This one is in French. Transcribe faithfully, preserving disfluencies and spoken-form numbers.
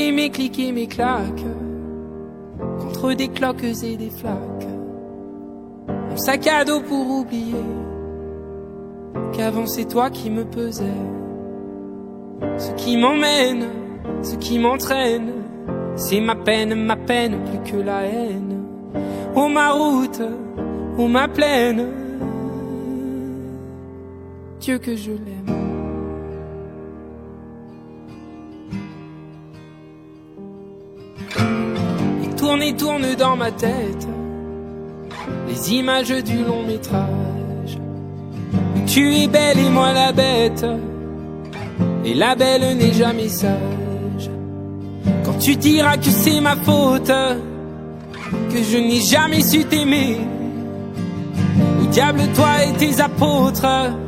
cliquer mes clics et mes claques contre des cloques et des flaques. Mon sac à dos pour oublier qu'avant c'est toi qui me pesais. Ce qui m'emmène, ce qui m'entraîne, c'est ma peine, ma peine plus que la haine. Oh ma route, oh ma plaine, Dieu que je l'aime. Et tourne et tourne dans ma tête les images du long métrage. Tu es belle et moi la bête, et la belle n'est jamais sage. Quand tu diras que c'est ma faute, que je n'ai jamais su t'aimer, au diable toi et tes apôtres.